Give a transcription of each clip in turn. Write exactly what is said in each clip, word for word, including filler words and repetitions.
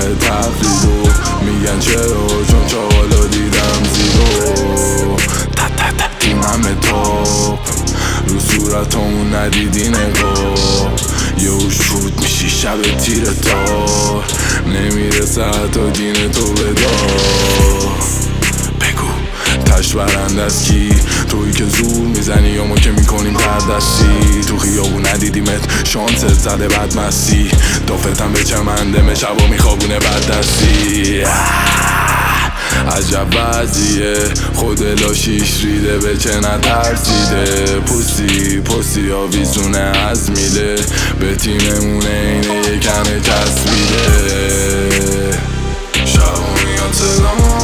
تقلید و میگن چرا چون چاقالا دیدم زیرو تا تا تا این همه تاب رو صورتامون ندیدی نگاه یهو شود میشی شب تیر تار نمیرسه حتی دین تو بدار بگو تش برنده از کی تویی که زور میزنی یا ما که میکنیم تردستی تو خیابون ندیدیمت شانست زده بد مستی دافتم به چمنده شبا میخوابونه بد دستی عجب وضعیه خود لاشیش ریده به چه نترسیده پوسی پوسی آویزونه از میله به تیممونه اینه یکمه چسبیده شبا میاد صدام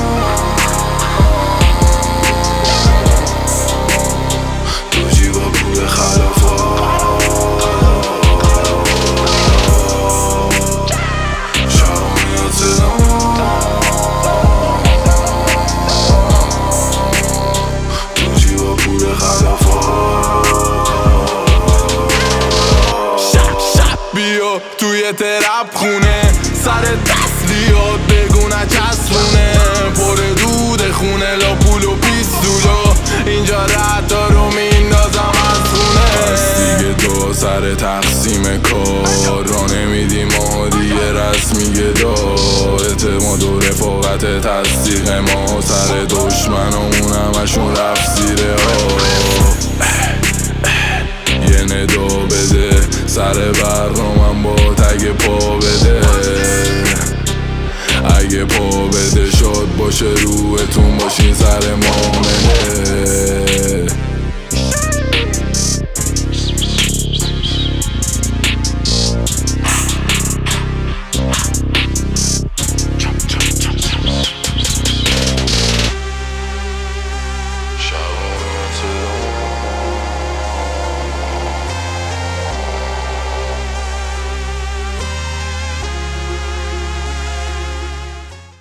توی ترپ خونه سر تسلیات بگو نچسبونه پر دود خونه لا پول و پیستولا اینجا رد رو میندازم از خونه پس دیگه تو سر تقسیم کار را نمیدی ما دیگه رسمی گدار اعتماد و رفاقت تصدیق ما سر دشمنامون همشون رفت زیر ها یه ندا بده سر برنامم با تگ پا بده اگه پا بده شاد باشه روحتون باشین سر مامنه